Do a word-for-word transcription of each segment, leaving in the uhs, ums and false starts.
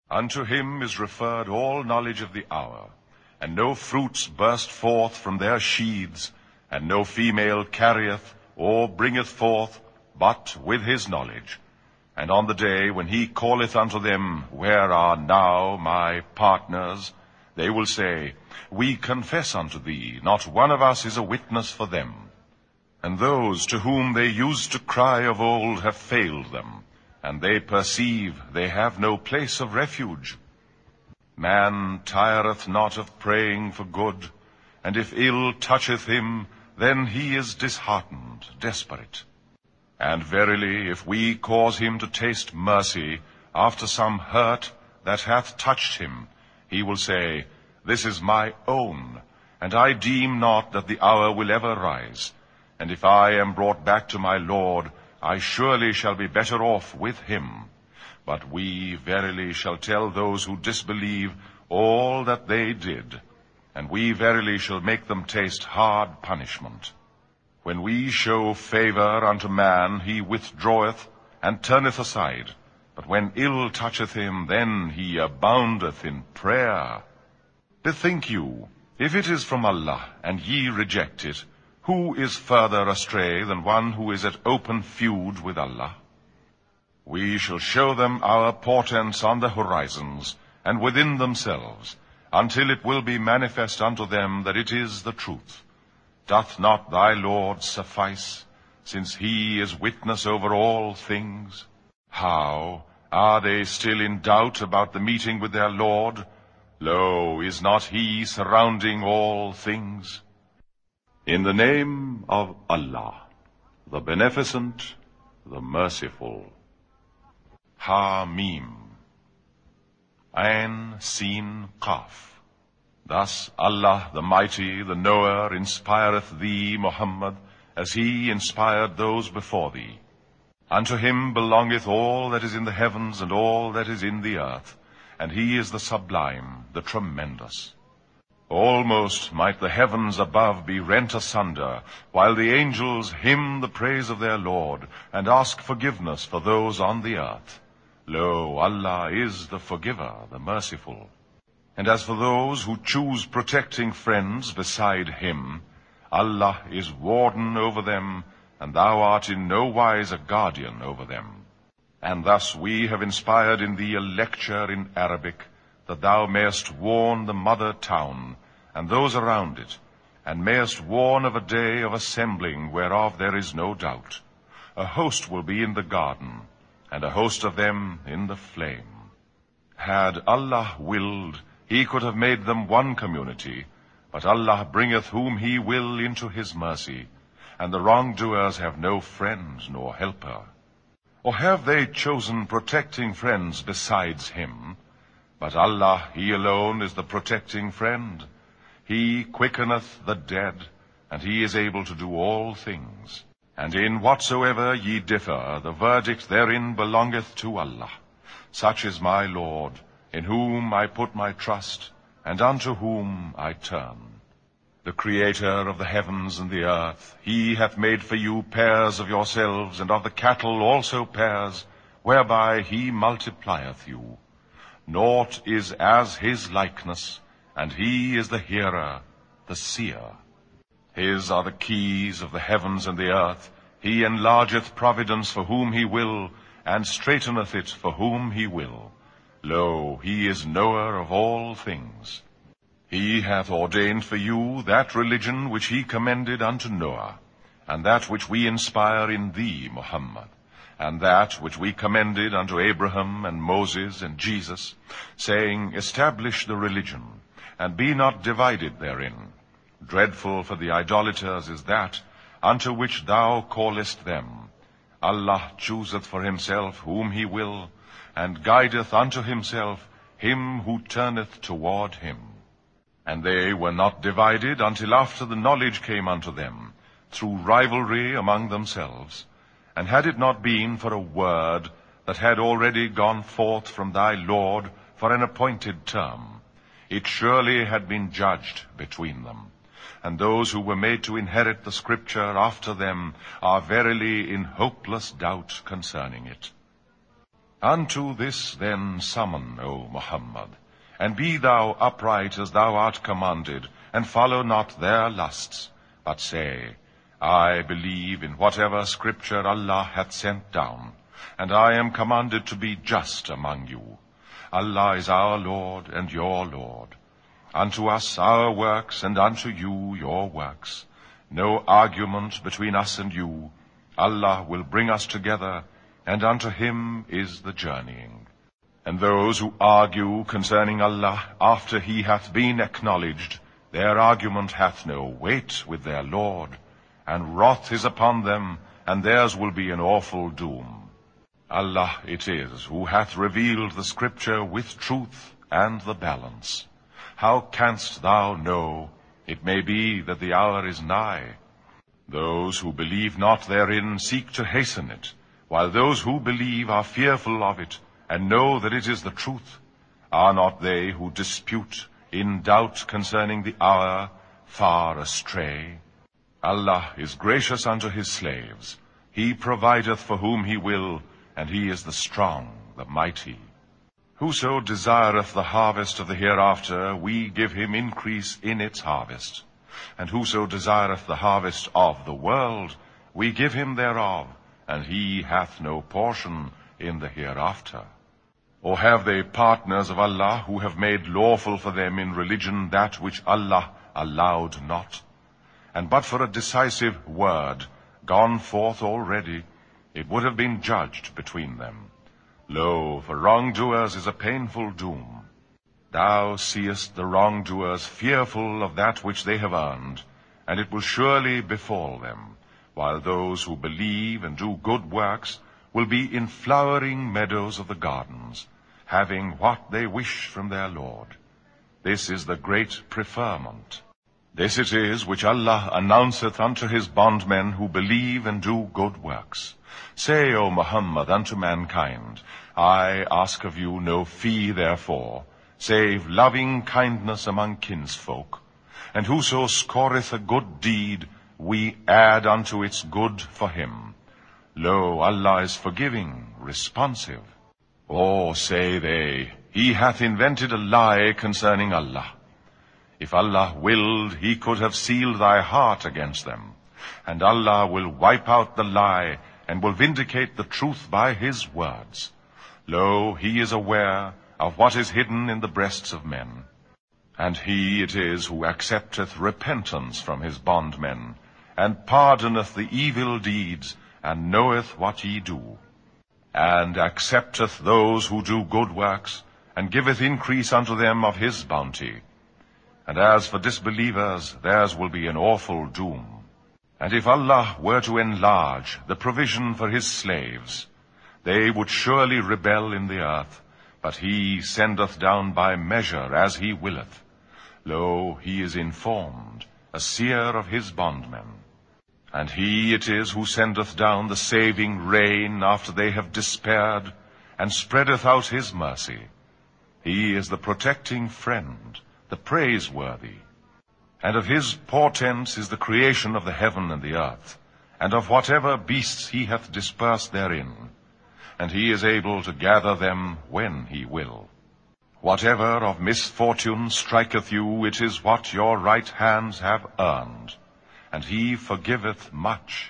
Unto him is referred all knowledge of the hour, and no fruits burst forth from their sheaths, and no female carrieth or bringeth forth, but with his knowledge. And on the day when he calleth unto them, Where are now my partners? They will say, We confess unto thee, not one of us is a witness for them. And those to whom they used to cry of old have failed them, and they perceive they have no place of refuge. Man tireth not of praying for good, and if ill toucheth him, then he is disheartened, desperate. And verily, if we cause him to taste mercy after some hurt that hath touched him, he will say, This is my own, and I deem not that the hour will ever rise. And if I am brought back to my Lord, I surely shall be better off with him. But we verily shall tell those who disbelieve all that they did, and we verily shall make them taste hard punishment. When we show favor unto man, he withdraweth and turneth aside. But when ill toucheth him, then he aboundeth in prayer. Bethink you, if it is from Allah, and ye reject it, who is further astray than one who is at open feud with Allah? We shall show them our portents on the horizons, and within themselves, until it will be manifest unto them that it is the truth. Doth not thy Lord suffice, since he is witness over all things? How are they still in doubt about the meeting with their Lord? Lo, is not he surrounding all things? In the name of Allah, the Beneficent, the Merciful. Ha-Mim. Ain, Sin, Qaf. Thus Allah the Mighty, the Knower, inspireth thee, Muhammad, as he inspired those before thee. Unto him belongeth all that is in the heavens and all that is in the earth, and he is the sublime, the tremendous. Almost might the heavens above be rent asunder, while the angels hymn the praise of their Lord, and ask forgiveness for those on the earth. Lo, Allah is the forgiver, the merciful. And as for those who choose protecting friends beside him, Allah is warden over them, and thou art in no wise a guardian over them. And thus we have inspired in thee a lecture in Arabic, that thou mayest warn the mother town, and those around it, and mayest warn of a day of assembling whereof there is no doubt. A host will be in the garden, and a host of them in the flame. Had Allah willed, he could have made them one community, but Allah bringeth whom he will into his mercy, and the wrongdoers have no friend nor helper. Or have they chosen protecting friends besides him? But Allah, he alone, is the protecting friend. He quickeneth the dead, and he is able to do all things. And in whatsoever ye differ, the verdict therein belongeth to Allah. Such is my Lord, in whom I put my trust, and unto whom I turn. The Creator of the heavens and the earth, he hath made for you pairs of yourselves, and of the cattle also pairs, whereby he multiplieth you. Naught is as his likeness, and he is the hearer, the seer. His are the keys of the heavens and the earth. He enlargeth providence for whom he will, and straiteneth it for whom he will. Lo, he is knower of all things. He hath ordained for you that religion which he commended unto Noah, and that which we inspire in thee, Muhammad, and that which we commended unto Abraham and Moses and Jesus, saying, Establish the religion, and be not divided therein. Dreadful for the idolaters is that unto which thou callest them. Allah chooseth for himself whom he will, and guideth unto himself him who turneth toward him. And they were not divided until after the knowledge came unto them, through rivalry among themselves. And had it not been for a word that had already gone forth from thy Lord for an appointed term, it surely had been judged between them. And those who were made to inherit the scripture after them are verily in hopeless doubt concerning it. Unto this then summon, O Muhammad, and be thou upright as thou art commanded, and follow not their lusts, but say, I believe in whatever scripture Allah hath sent down, and I am commanded to be just among you. Allah is our Lord and your Lord. Unto us our works, and unto you your works. No argument between us and you. Allah will bring us together, and unto him is the journeying. And those who argue concerning Allah after he hath been acknowledged, their argument hath no weight with their Lord, and wrath is upon them, and theirs will be an awful doom. Allah it is who hath revealed the scripture with truth and the balance. How canst thou know? It may be that the hour is nigh. Those who believe not therein seek to hasten it, while those who believe are fearful of it, and know that it is the truth. Are not they who dispute in doubt concerning the hour far astray? Allah is gracious unto his slaves. He provideth for whom he will, and he is the strong, the mighty. Whoso desireth the harvest of the hereafter, we give him increase in its harvest. And whoso desireth the harvest of the world, we give him thereof, and he hath no portion in the hereafter. Or have they partners of Allah who have made lawful for them in religion that which Allah allowed not? And but for a decisive word gone forth already, it would have been judged between them. Lo, for wrongdoers is a painful doom. Thou seest the wrongdoers fearful of that which they have earned, and it will surely befall them, while those who believe and do good works will be in flowering meadows of the gardens, having what they wish from their Lord. This is the great preferment. This it is which Allah announceth unto his bondmen who believe and do good works. Say, O Muhammad, unto mankind, I ask of you no fee therefore, save loving kindness among kinsfolk. And whoso scoreth a good deed, we add unto its good for him. Lo, Allah is forgiving, responsive. Or say they, he hath invented a lie concerning Allah. If Allah willed, he could have sealed thy heart against them. And Allah will wipe out the lie, and will vindicate the truth by his words. Lo, he is aware of what is hidden in the breasts of men. And he it is who accepteth repentance from his bondmen, and pardoneth the evil deeds, and knoweth what ye do. And accepteth those who do good works, and giveth increase unto them of his bounty. And as for disbelievers, theirs will be an awful doom. And if Allah were to enlarge the provision for his slaves, they would surely rebel in the earth, but he sendeth down by measure as he willeth. Lo, he is informed, a seer of his bondmen. And he it is who sendeth down the saving rain after they have despaired, and spreadeth out his mercy. He is the protecting friend, the praiseworthy. And of his portents is the creation of the heaven and the earth, and of whatever beasts he hath dispersed therein. And he is able to gather them when he will. Whatever of misfortune striketh you, it is what your right hands have earned, and he forgiveth much.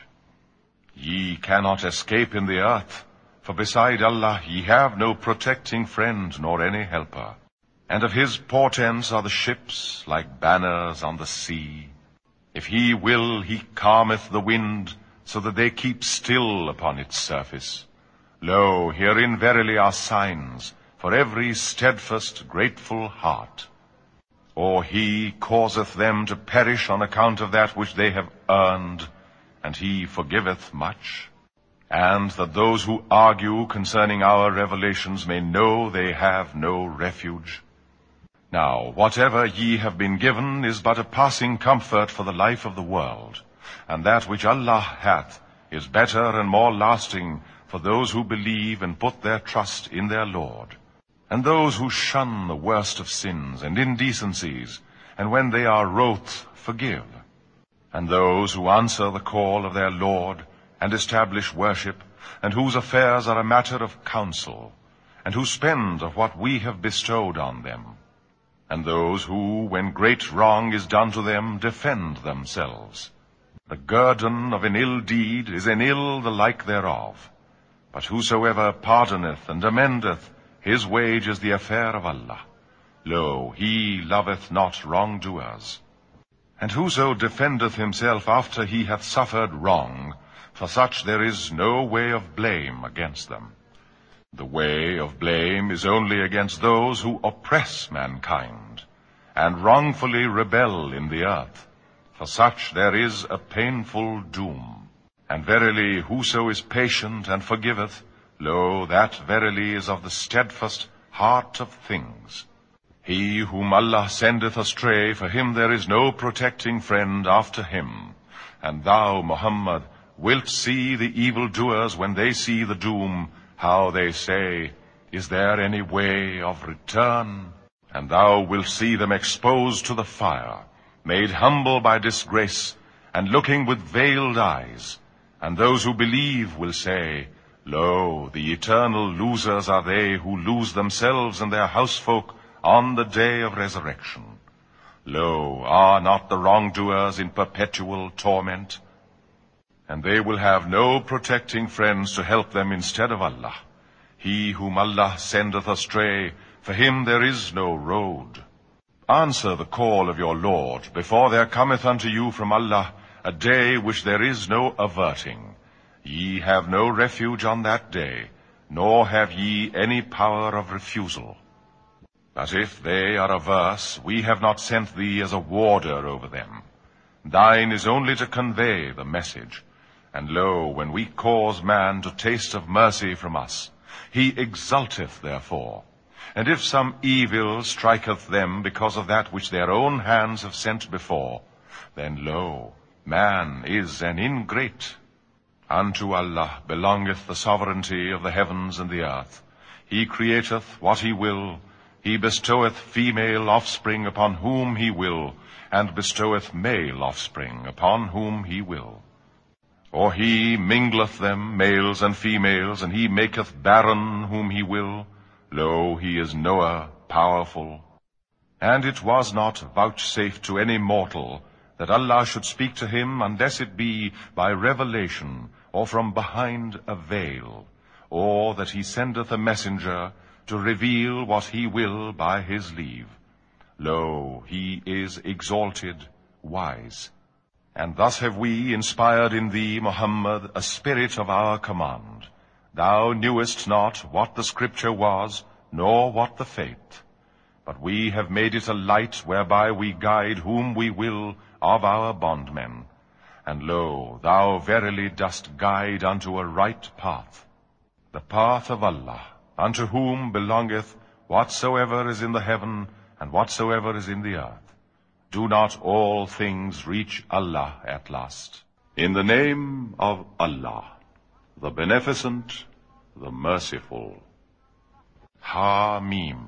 Ye cannot escape in the earth, for beside Allah ye have no protecting friend nor any helper. And of his portents are the ships like banners on the sea. If he will, he calmeth the wind, so that they keep still upon its surface. Lo, herein verily are signs for every steadfast, grateful heart. Or he causeth them to perish on account of that which they have earned, and he forgiveth much. And that those who argue concerning our revelations may know they have no refuge. Now, whatever ye have been given is but a passing comfort for the life of the world, and that which Allah hath is better and more lasting for those who believe and put their trust in their Lord. And those who shun the worst of sins and indecencies, and when they are wroth, forgive. And those who answer the call of their Lord, and establish worship, and whose affairs are a matter of counsel, and who spend of what we have bestowed on them, and those who, when great wrong is done to them, defend themselves. The guerdon of an ill deed is an ill the like thereof. But whosoever pardoneth and amendeth, his wage is the affair of Allah. Lo, he loveth not wrongdoers. And whoso defendeth himself after he hath suffered wrong, for such there is no way of blame against them. The way of blame is only against those who oppress mankind, and wrongfully rebel in the earth. For such there is a painful doom. And verily, whoso is patient and forgiveth, lo, that verily is of the steadfast heart of things. He whom Allah sendeth astray, for him there is no protecting friend after him. And thou, Muhammad, wilt see the evildoers when they see the doom, how they say, Is there any way of return? And thou wilt see them exposed to the fire, made humble by disgrace, and looking with veiled eyes. And those who believe will say, Lo, the eternal losers are they who lose themselves and their housefolk on the day of resurrection. Lo, are not the wrongdoers in perpetual torment? And they will have no protecting friends to help them instead of Allah. He whom Allah sendeth astray, for him there is no road. Answer the call of your Lord, before there cometh unto you from Allah a day which there is no averting. Ye have no refuge on that day, nor have ye any power of refusal. But if they are averse, we have not sent thee as a warder over them. Thine is only to convey the message. And lo, when we cause man to taste of mercy from us, he exulteth therefore. And if some evil striketh them because of that which their own hands have sent before, then lo, man is an ingrate. Unto Allah belongeth the sovereignty of the heavens and the earth. He createth what he will. He bestoweth female offspring upon whom he will, and bestoweth male offspring upon whom he will. Or he mingleth them, males and females, and he maketh barren whom he will. Lo, he is knower, powerful. And it was not vouchsafed to any mortal that Allah should speak to him unless it be by revelation, or from behind a veil, or that he sendeth a messenger to reveal what he will by his leave. Lo, he is exalted, wise. And thus have we inspired in thee, Muhammad, a spirit of our command. Thou knewest not what the scripture was, nor what the faith. But we have made it a light whereby we guide whom we will of our bondmen. And lo, thou verily dost guide unto a right path, the path of Allah, unto whom belongeth whatsoever is in the heaven and whatsoever is in the earth. Do not all things reach Allah at last? In the name of Allah, the Beneficent, the Merciful. Ha-Mim.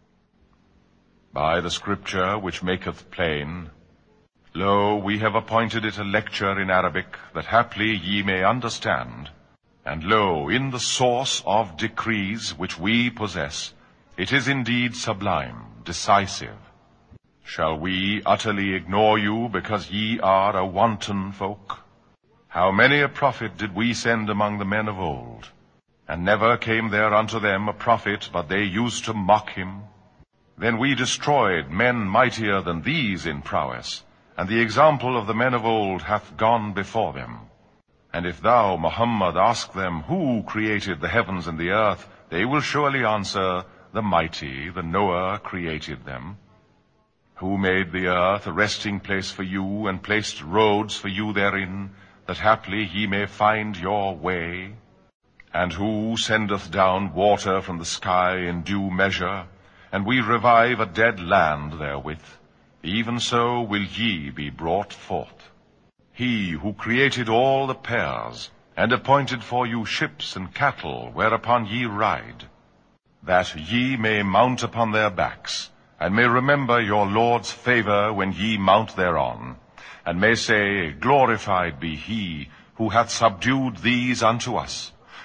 By the scripture which maketh plain, lo, we have appointed it a lecture in Arabic, that haply ye may understand. And lo, in the source of decrees which we possess, it is indeed sublime, decisive. Shall we utterly ignore you because ye are a wanton folk? How many a prophet did we send among the men of old? And never came there unto them a prophet, but they used to mock him. Then we destroyed men mightier than these in prowess, and the example of the men of old hath gone before them. And if thou, Muhammad, ask them, who created the heavens and the earth, they will surely answer, the mighty, the knower, created them. Who made the earth a resting place for you, and placed roads for you therein, that haply ye may find your way? And who sendeth down water from the sky in due measure, and we revive a dead land therewith? Even so will ye be brought forth. He who created all the pairs, and appointed for you ships and cattle, whereupon ye ride, that ye may mount upon their backs, and may remember your Lord's favor when ye mount thereon, and may say, Glorified be he who hath subdued these unto us,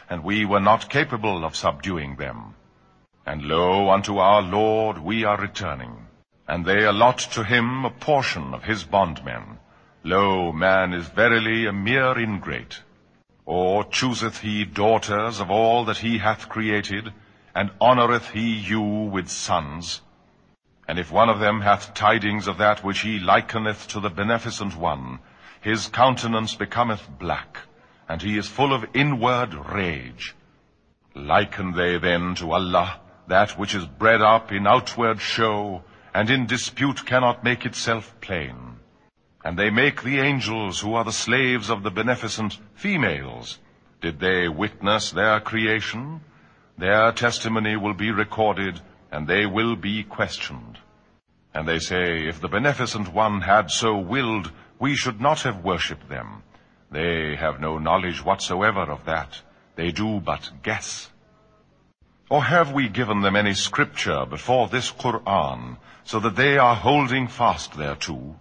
and we were not capable of subduing them. And lo, unto our Lord we are returning, and they allot to him a portion of his bondmen. Lo, man is verily a mere ingrate. Or chooseth he daughters of all that he hath created, and honoureth he you with sons? And if one of them hath tidings of that which he likeneth to the beneficent one, his countenance becometh black, and he is full of inward rage. Liken they then to Allah that which is bred up in outward show, and in dispute cannot make itself plain? And they make the angels, who are the slaves of the beneficent, females. Did they witness their creation? Their testimony will be recorded, and they will be questioned. And they say, if the beneficent one had so willed, we should not have worshipped them. They have no knowledge whatsoever of that. They do but guess. Or have we given them any scripture before this Qur'an, so that they are holding fast thereto?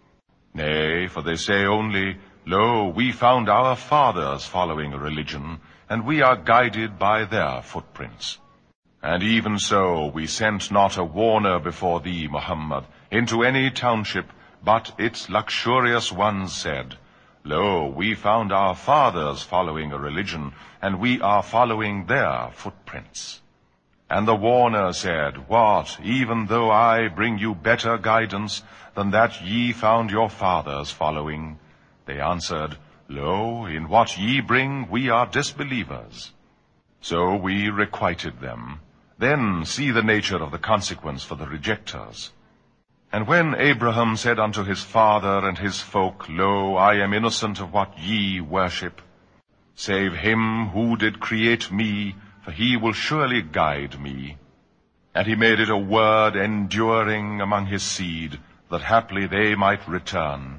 Nay, for they say only, Lo, we found our fathers following a religion, and we are guided by their footprints. And even so we sent not a warner before thee, Muhammad, into any township, but its luxurious ones said, Lo, we found our fathers following a religion, and we are following their footprints. And the warner said, What, even though I bring you better guidance than that ye found your fathers following? They answered, Lo, in what ye bring we are disbelievers. So we requited them. Then see the nature of the consequence for the rejectors. And when Abraham said unto his father and his folk, Lo, I am innocent of what ye worship, save him who did create me, for he will surely guide me. And he made it a word enduring among his seed, that haply they might return.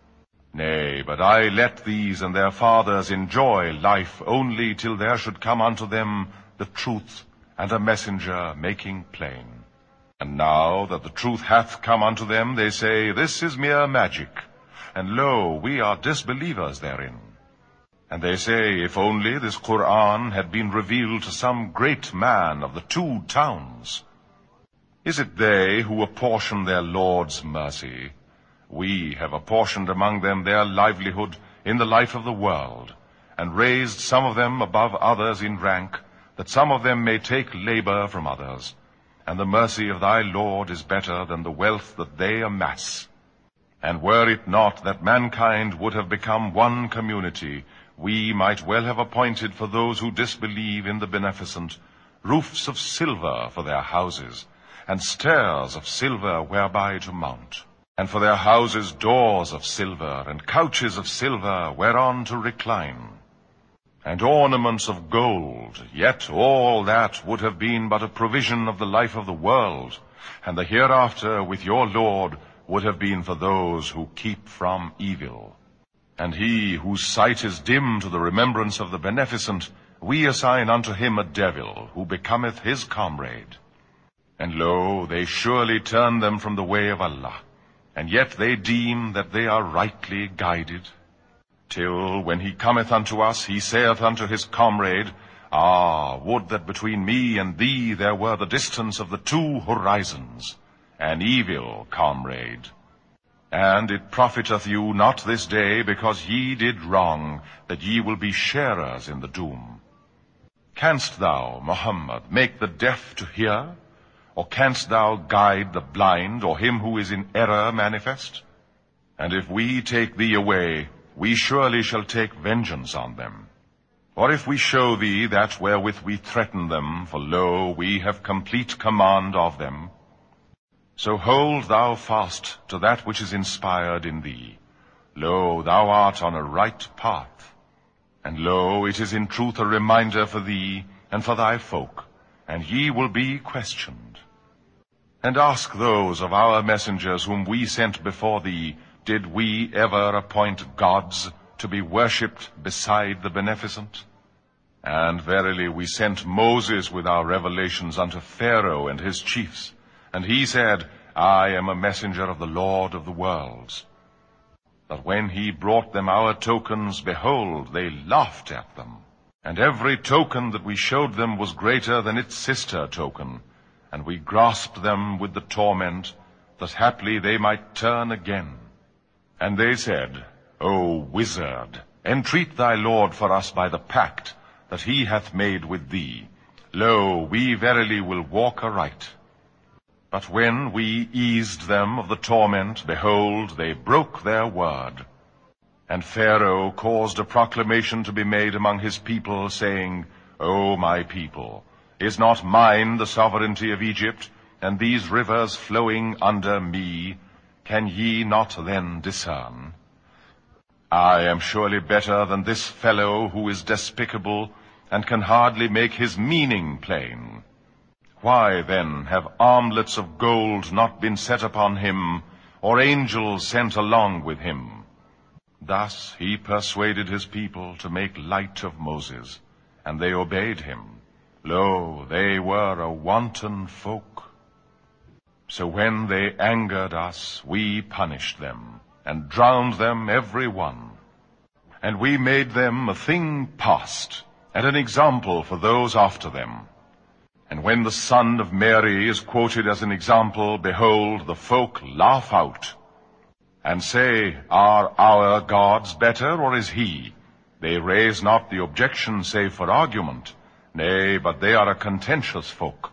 Nay, but I let these and their fathers enjoy life only till there should come unto them the truth, and a messenger making plain. And now that the truth hath come unto them, they say, This is mere magic, and lo, we are disbelievers therein. And they say, if only this Qur'an had been revealed to some great man of the two towns. Is it they who apportion their Lord's mercy? We have apportioned among them their livelihood in the life of the world, and raised some of them above others in rank, that some of them may take labor from others. And the mercy of thy Lord is better than the wealth that they amass. And were it not that mankind would have become one community, we might well have appointed for those who disbelieve in the beneficent roofs of silver for their houses, and stairs of silver whereby to mount, and for their houses doors of silver, and couches of silver whereon to recline, and ornaments of gold. Yet all that would have been but a provision of the life of the world, and the hereafter with your Lord would have been for those who keep from evil. And he whose sight is dim to the remembrance of the beneficent, we assign unto him a devil, who becometh his comrade. And lo, they surely turn them from the way of Allah, and yet they deem that they are rightly guided. Till when he cometh unto us, he saith unto his comrade, Ah, would that between me and thee there were the distance of the two horizons, an evil comrade. And it profiteth you not this day, because ye did wrong, that ye will be sharers in the doom. Canst thou, Muhammad, make the deaf to hear? Or canst thou guide the blind, or him who is in error manifest? And if we take thee away, we surely shall take vengeance on them. Or if we show thee that wherewith we threaten them, for lo, we have complete command of them. So hold thou fast to that which is inspired in thee. Lo, thou art on a right path. And lo, it is in truth a reminder for thee and for thy folk, and ye will be questioned. And ask those of our messengers whom we sent before thee, did we ever appoint gods to be worshipped beside the beneficent? And verily we sent Moses with our revelations unto Pharaoh and his chiefs, and he said, I am a messenger of the Lord of the worlds. But when he brought them our tokens, behold, they laughed at them. And every token that we showed them was greater than its sister token, and we grasped them with the torment, that haply they might turn again. And they said, O wizard, entreat thy Lord for us by the pact that he hath made with thee. Lo, we verily will walk aright. But when we eased them of the torment, behold, they broke their word. And Pharaoh caused a proclamation to be made among his people, saying, O my people, is not mine the sovereignty of Egypt, and these rivers flowing under me? Can ye not then discern? I am surely better than this fellow who is despicable, and can hardly make his meaning plain. Why then have armlets of gold not been set upon him, or angels sent along with him? Thus he persuaded his people to make light of Moses, and they obeyed him. Lo, they were a wanton folk. So when they angered us, we punished them, and drowned them every one. And we made them a thing past, and an example for those after them. And when the son of Mary is quoted as an example, behold, the folk laugh out, and say, Are our gods better, or is he? They raise not the objection save for argument. Nay, but they are a contentious folk.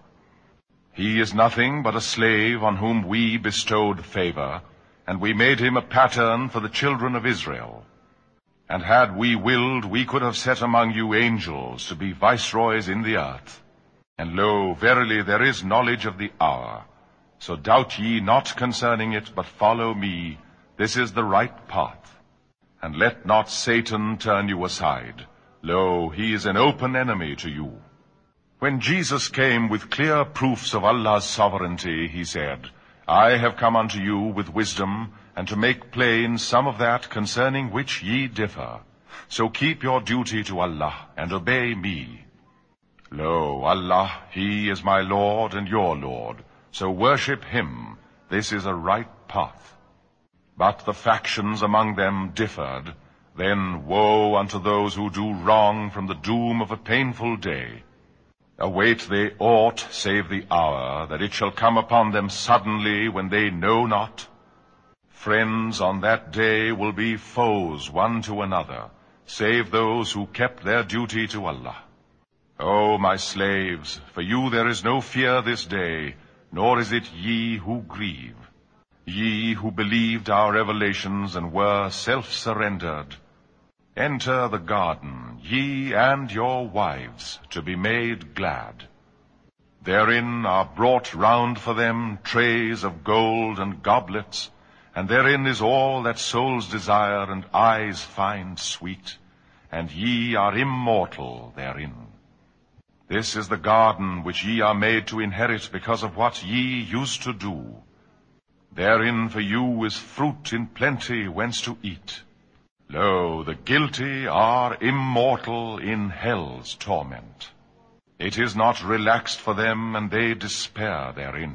He is nothing but a slave on whom we bestowed favor, and we made him a pattern for the children of Israel. And had we willed, we could have set among you angels to be viceroys in the earth. And lo, verily there is knowledge of the hour. So doubt ye not concerning it, but follow me. This is the right path. And let not Satan turn you aside. Lo, he is an open enemy to you. When Jesus came with clear proofs of Allah's sovereignty, he said, I have come unto you with wisdom, and to make plain some of that concerning which ye differ. So keep your duty to Allah, and obey me. Lo, Allah, he is my Lord and your Lord, so worship him. This is a right path. But the factions among them differed. Then woe unto those who do wrong from the doom of a painful day. Await they aught save the hour, that it shall come upon them suddenly when they know not? Friends on that day will be foes one to another, save those who kept their duty to Allah. O my slaves, for you there is no fear this day, nor is it ye who grieve. Ye who believed our revelations and were self-surrendered, enter the garden, ye and your wives, to be made glad. Therein are brought round for them trays of gold and goblets, and therein is all that souls desire and eyes find sweet, and ye are immortal therein. This is the garden which ye are made to inherit because of what ye used to do. Therein for you is fruit in plenty whence to eat. Lo, the guilty are immortal in hell's torment. It is not relaxed for them, and they despair therein.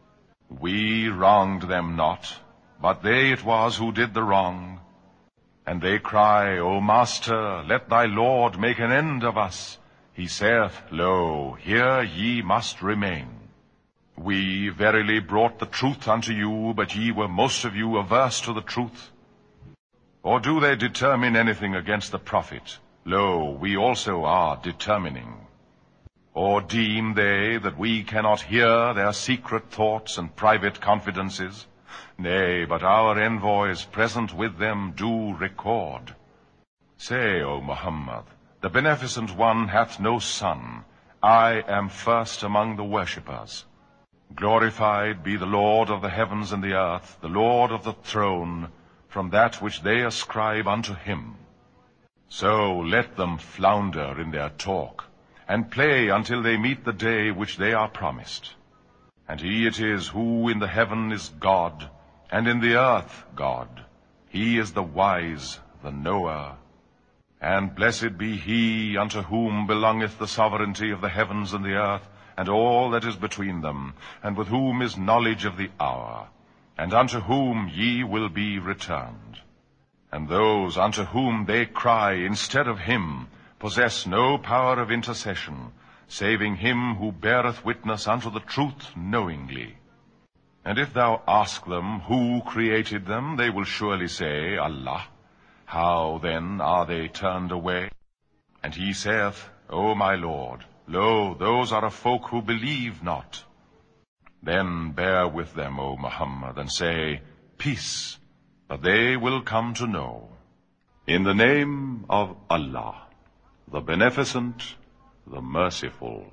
We wronged them not, but they it was who did the wrong. And they cry, O Master, let thy Lord make an end of us. He saith, Lo, here ye must remain. We verily brought the truth unto you, but ye were most of you averse to the truth. Or do they determine anything against the prophet? Lo, we also are determining. Or deem they that we cannot hear their secret thoughts and private confidences? Nay, but our envoys present with them do record. Say, O Muhammad, the Beneficent One hath no son. I am first among the worshippers. Glorified be the Lord of the heavens and the earth, the Lord of the throne, from that which they ascribe unto him. So let them flounder in their talk, and play until they meet the day which they are promised. And he it is who in the heaven is God, and in the earth God. He is the wise, the knower. And blessed be he unto whom belongeth the sovereignty of the heavens and the earth, and all that is between them, and with whom is knowledge of the hour, and unto whom ye will be returned. And those unto whom they cry instead of him, possess no power of intercession, saving him who beareth witness unto the truth knowingly. And if thou ask them who created them, they will surely say, Allah. How then are they turned away? And he saith, O my Lord, lo, those are a folk who believe not. Then bear with them, O Muhammad, and say, Peace, but they will come to know. In the name of Allah, the Beneficent, the Merciful.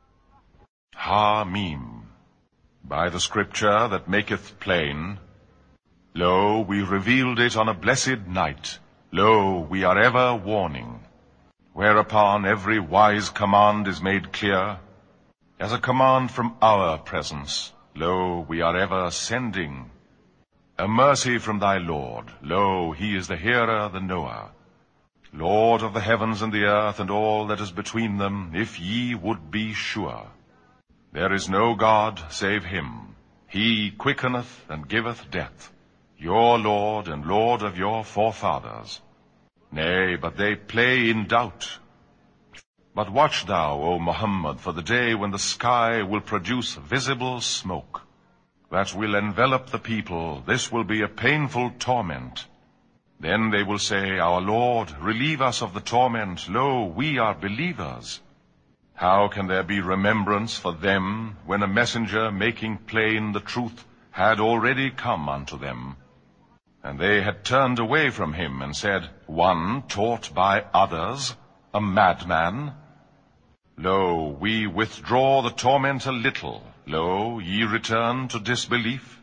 Ha-Mim. By the scripture that maketh plain, lo, we revealed it on a blessed night. Lo, we are ever warning. Whereupon every wise command is made clear, as a command from our presence. Lo, we are ever sending. A mercy from thy Lord. Lo, he is the hearer, the knower. Lord of the heavens and the earth, and all that is between them, if ye would be sure. There is no God save him. He quickeneth and giveth death, your Lord and Lord of your forefathers. Nay, but they play in doubt. But watch thou, O Muhammad, for the day when the sky will produce visible smoke, that will envelop the people. This will be a painful torment. Then they will say, Our Lord, relieve us of the torment. Lo, we are believers. How can there be remembrance for them when a messenger making plain the truth had already come unto them? And they had turned away from him and said, One taught by others, a madman. Lo, we withdraw the torment a little. Lo, ye return to disbelief.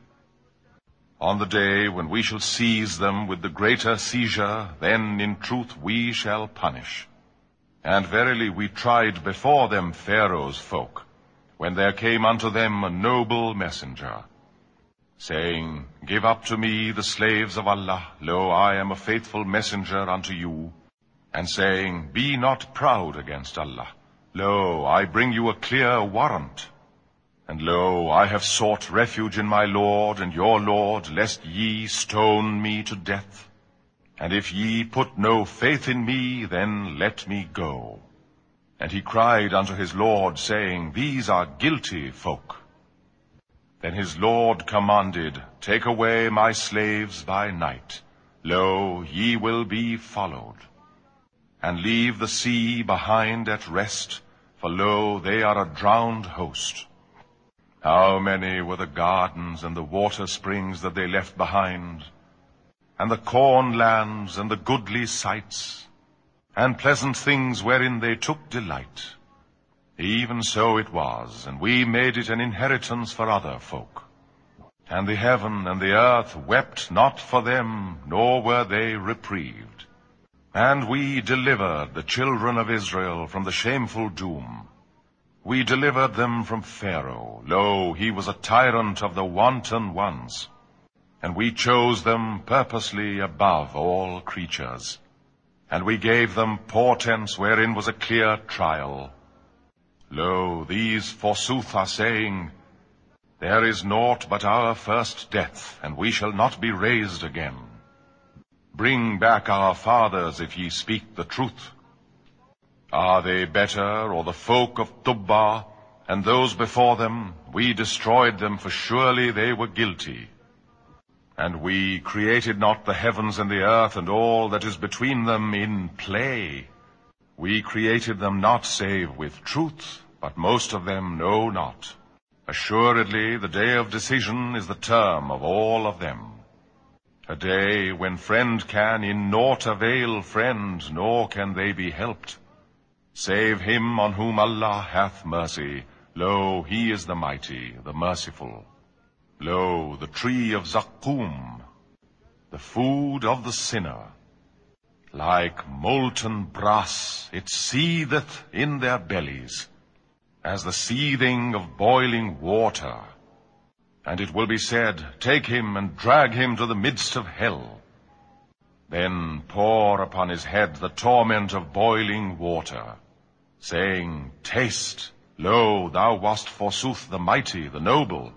On the day when we shall seize them with the greater seizure, then in truth we shall punish. And verily we tried before them Pharaoh's folk, when there came unto them a noble messenger, saying, Give up to me the slaves of Allah, lo, I am a faithful messenger unto you, and saying, Be not proud against Allah, lo, I bring you a clear warrant. And lo, I have sought refuge in my Lord and your Lord, lest ye stone me to death. And if ye put no faith in me, then let me go. And he cried unto his Lord, saying, These are guilty folk. Then his Lord commanded, Take away my slaves by night. Lo, ye will be followed. And leave the sea behind at rest, for lo, they are a drowned host. How many were the gardens and the water springs that they left behind, and the corn lands and the goodly sites, and pleasant things wherein they took delight. Even so it was, and we made it an inheritance for other folk. And the heaven and the earth wept not for them, nor were they reprieved. And we delivered the children of Israel from the shameful doom. We delivered them from Pharaoh. Lo, he was a tyrant of the wanton ones. And we chose them purposely above all creatures. And we gave them portents wherein was a clear trial. Lo, these forsooth are saying, There is naught but our first death, and we shall not be raised again. Bring back our fathers if ye speak the truth. Are they better, or the folk of Tubba, and those before them? We destroyed them, for surely they were guilty. And we created not the heavens and the earth, and all that is between them in play. We created them not save with truth, but most of them know not. Assuredly, the day of decision is the term of all of them. A day when friend can in naught avail friend, nor can they be helped. Save him on whom Allah hath mercy. Lo, he is the mighty, the merciful. Lo, the tree of Zaqqum, the food of the sinner. Like molten brass, it seetheth in their bellies, as the seething of boiling water. And it will be said, Take him and drag him to the midst of hell. Then pour upon his head the torment of boiling water, saying, Taste, lo, thou wast forsooth the mighty, the noble.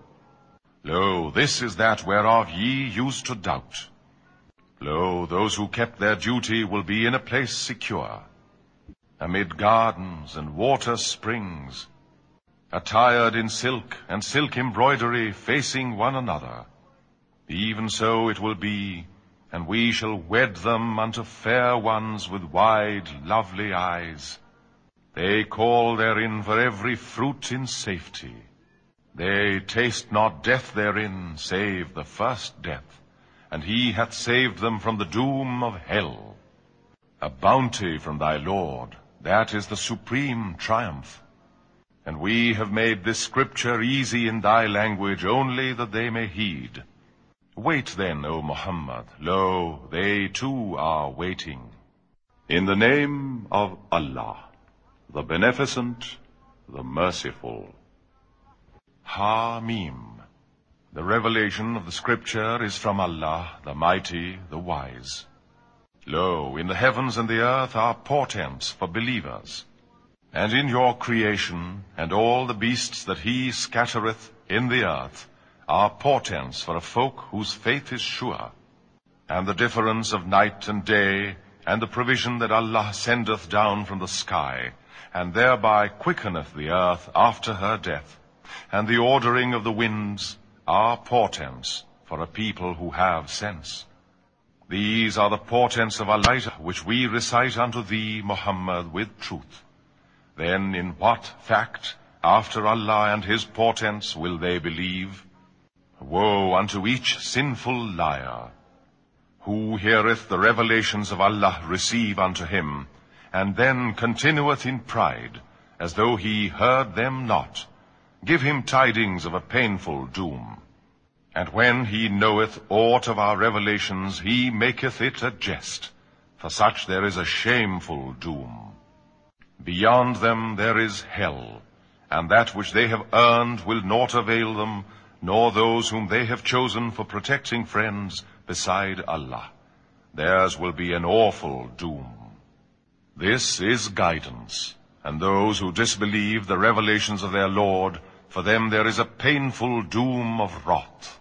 Lo, this is that whereof ye used to doubt. Lo, those who kept their duty will be in a place secure. amid gardens and water springs, attired in silk and silk embroidery, facing one another. Even so it will be, and we shall wed them unto fair ones with wide, lovely eyes. They call therein for every fruit in safety. They taste not death therein, save the first death, and he hath saved them from the doom of hell. A bounty from thy Lord, that is the supreme triumph. And we have made this scripture easy in thy language, only that they may heed. Wait then, O Muhammad, lo, they too are waiting. In the name of Allah, the Beneficent, the Merciful. Ha-Mim. The revelation of the scripture is from Allah, the Mighty, the Wise. Lo, in the heavens and the earth are portents for believers. And in your creation, and all the beasts that he scattereth in the earth, are portents for a folk whose faith is sure. And the difference of night and day, and the provision that Allah sendeth down from the sky, and thereby quickeneth the earth after her death, and the ordering of the winds, are portents for a people who have sense. These are the portents of Allah, which we recite unto thee, Muhammad, with truth. Then in what fact, after Allah and his portents, will they believe? Woe unto each sinful liar, who heareth the revelations of Allah receive unto him, and then continueth in pride, as though he heard them not. Give him tidings of a painful doom. And when he knoweth aught of our revelations, he maketh it a jest. For such there is a shameful doom. Beyond them there is hell, and that which they have earned will naught avail them, nor those whom they have chosen for protecting friends beside Allah. Theirs will be an awful doom. This is guidance, and those who disbelieve the revelations of their Lord, for them there is a painful doom of wrath.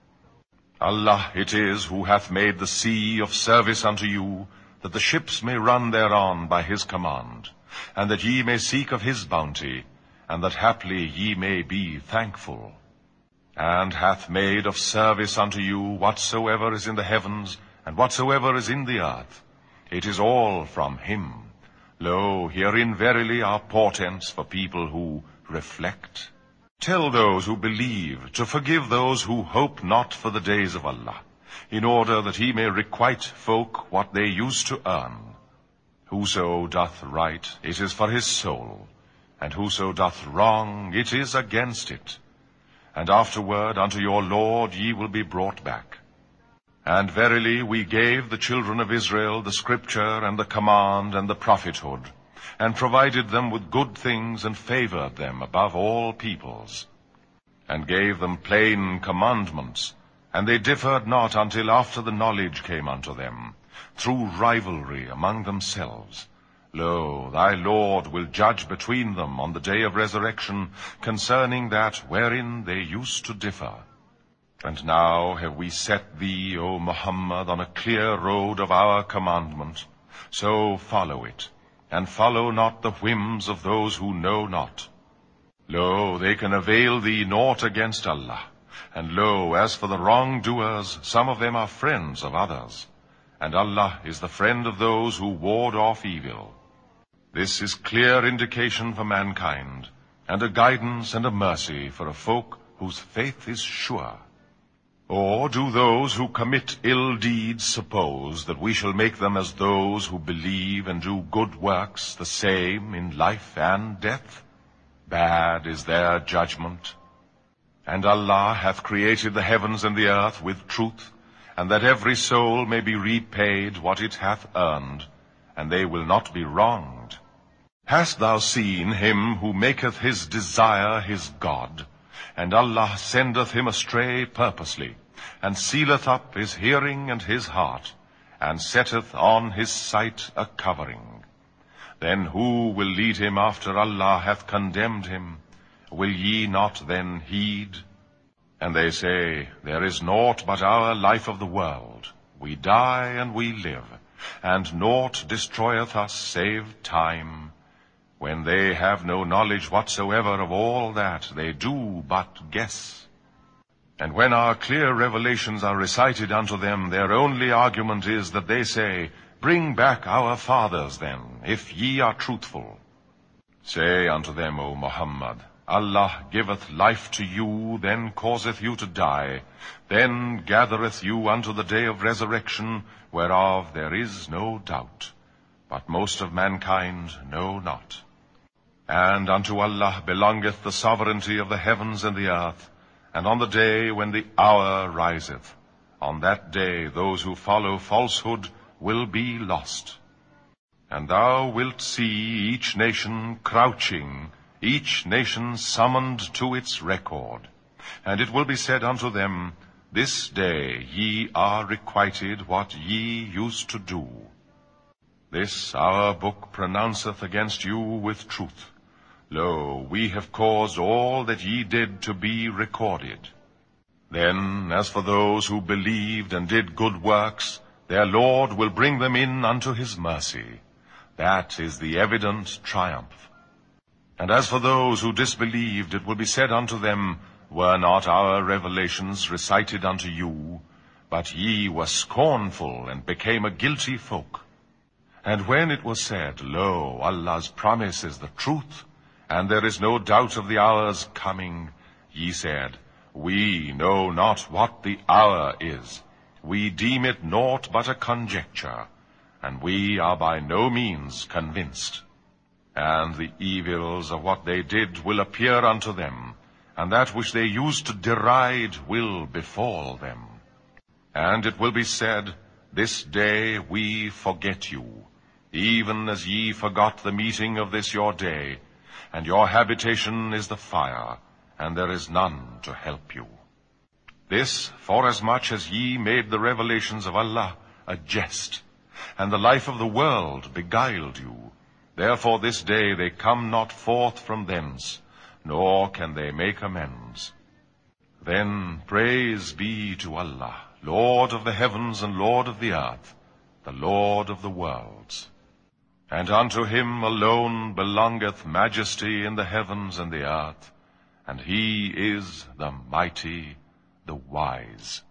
Allah it is who hath made the sea of service unto you, that the ships may run thereon by his command, and that ye may seek of his bounty, and that haply ye may be thankful. And hath made of service unto you whatsoever is in the heavens, and whatsoever is in the earth. It is all from him. Lo, herein verily are portents for people who reflect. Tell those who believe to forgive those who hope not for the days of Allah, in order that he may requite folk what they used to earn. Whoso doth right, it is for his soul, and whoso doth wrong, it is against it. And afterward unto your Lord ye will be brought back. And verily we gave the children of Israel the scripture and the command and the prophethood, and provided them with good things, and favored them above all peoples, and gave them plain commandments, and they differed not until after the knowledge came unto them, through rivalry among themselves. Lo, thy Lord will judge between them on the day of resurrection concerning that wherein they used to differ. And now have we set thee, O Muhammad, on a clear road of our commandment, so follow it, and follow not the whims of those who know not. Lo, they can avail thee naught against Allah, and lo, as for the wrongdoers, some of them are friends of others, and Allah is the friend of those who ward off evil. This is clear indication for mankind, and a guidance and a mercy for a folk whose faith is sure. Or do those who commit ill deeds suppose that we shall make them as those who believe and do good works the same in life and death? Bad is their judgment. And Allah hath created the heavens and the earth with truth, and that every soul may be repaid what it hath earned, and they will not be wronged. Hast thou seen him who maketh his desire his God, and Allah sendeth him astray purposely, and sealeth up his hearing and his heart, and setteth on his sight a covering? Then who will lead him after Allah hath condemned him? Will ye not then heed? And they say, there is naught but our life of the world. We die and we live, and naught destroyeth us save time, when they have no knowledge whatsoever of all that, they do but guess. And when our clear revelations are recited unto them, their only argument is that they say, Bring back our fathers then, if ye are truthful. Say unto them, O Muhammad, Allah giveth life to you, then causeth you to die, then gathereth you unto the day of resurrection, whereof there is no doubt. But most of mankind know not. And unto Allah belongeth the sovereignty of the heavens and the earth, and on the day when the hour riseth, on that day those who follow falsehood will be lost. And thou wilt see each nation crouching, each nation summoned to its record. And it will be said unto them, This day ye are requited what ye used to do. This our book pronounceth against you with truth. Lo, we have caused all that ye did to be recorded. Then, as for those who believed and did good works, their Lord will bring them in unto his mercy. That is the evident triumph. And as for those who disbelieved, it will be said unto them, Were not our revelations recited unto you? But ye were scornful and became a guilty folk. And when it was said, Lo, Allah's promise is the truth, and there is no doubt of the hour's coming, ye said, We know not what the hour is. We deem it naught but a conjecture, and we are by no means convinced. And the evils of what they did will appear unto them, and that which they used to deride will befall them. And it will be said, This day we forget you, even as ye forgot the meeting of this your day, and your habitation is the fire, and there is none to help you. This, forasmuch as ye made the revelations of Allah a jest, and the life of the world beguiled you. Therefore this day they come not forth from thence, nor can they make amends. Then praise be to Allah, Lord of the heavens and Lord of the earth, the Lord of the worlds. And unto him alone belongeth majesty in the heavens and the earth, and he is the mighty, the wise.